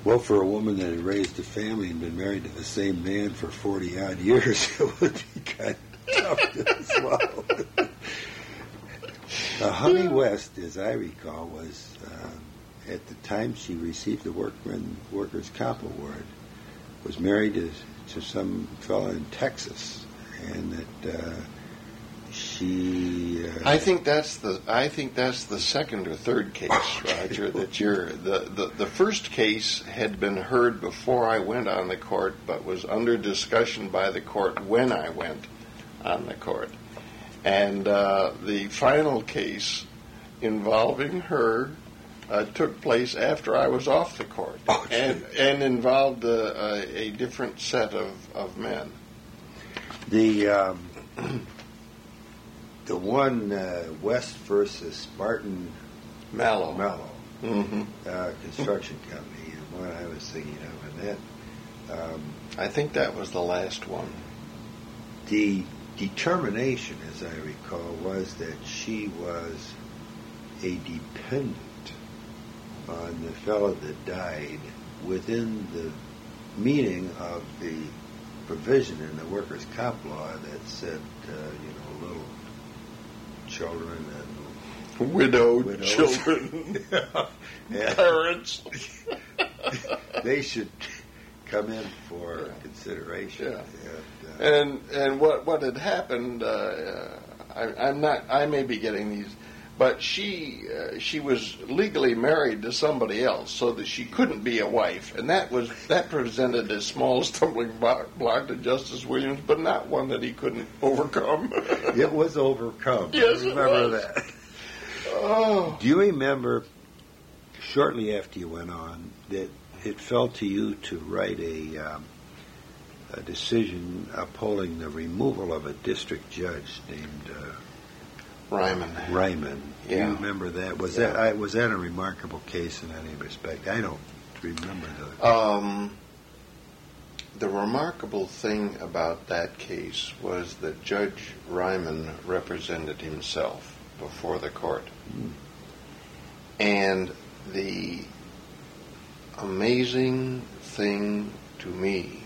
Well, for a woman that had raised a family and been married to the same man for 40-odd years, it would be kind of tough as well. Honey West, as I recall, was, at the time she received the Workers' Comp Award, was married to some fellow in Texas, and that she. I think that's the second or third case, Roger. That the first case had been heard before I went on the court, but was under discussion by the court when I went on the court, and the final case involving her took place after I was off the court, and involved a different set of men. The one West versus Barton Mallow construction company, and what I was thinking of, and that I think that was the last one. The determination, as I recall, was that she was a dependent on the fellow that died within the meaning of the provision in the workers' comp law that said, little children and widowed children, parents. They should come in for consideration. Yeah. And what had happened? I may be getting these, but she was legally married to somebody else, so that she couldn't be a wife, and that presented a small stumbling block to Justice Williams, but not one that he couldn't overcome. It was overcome. Yes, I remember that. Oh. Do you remember, shortly after you went on, that it fell to you to write a decision upholding the removal of a district judge named Ryman? Yeah. Do you remember that? Was that a remarkable case in any respect? I don't remember the remarkable thing about that case was that Judge Ryman represented himself before the court. And the amazing thing to me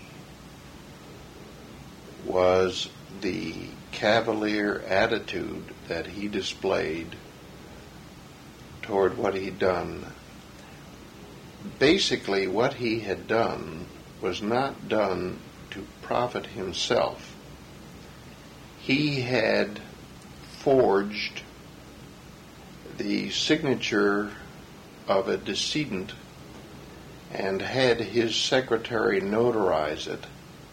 was the cavalier attitude that he displayed toward what he'd done. Basically, what he had done was not done to profit himself. He had forged the signature of a decedent and had his secretary notarize it.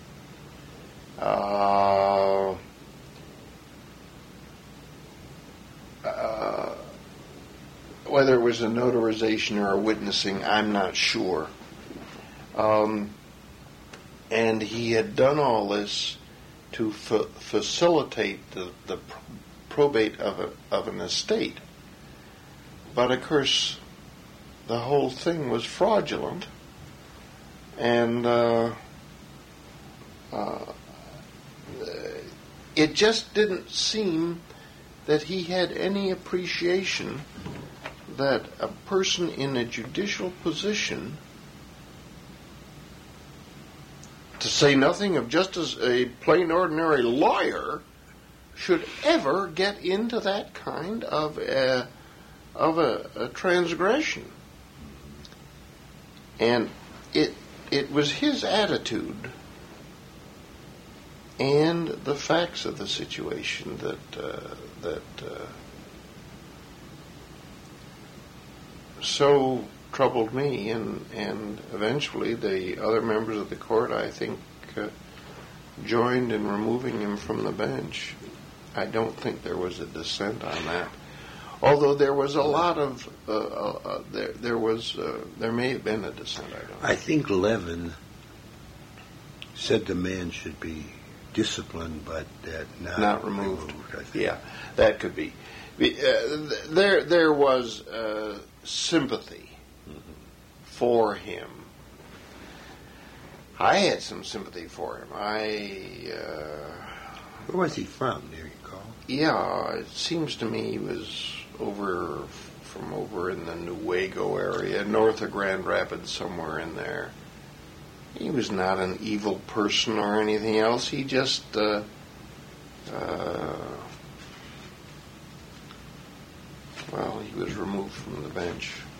Whether it was a notarization or a witnessing, I'm not sure. And he had done all this to facilitate the probate of an estate. But of course, the whole thing was fraudulent, and it just didn't seem that he had any appreciation that a person in a judicial position, to say nothing of just as a plain ordinary lawyer, should ever get into that kind of a transgression. And it was his attitude and the facts of the situation that so troubled me, and eventually the other members of the court, I think, joined in removing him from the bench. I don't think there was a dissent on that. Although there was a lot of, there may have been a dissent, I don't know. I think Levin said the man should be disciplined, but not removed. I think. Yeah, that could be. There was sympathy for him. I had some sympathy for him. Where was he from, do you recall? Yeah, it seems to me he was over from over in the Newaygo area, north of Grand Rapids, somewhere in there. He was not an evil person or anything else. He just, well, he was removed from the bench.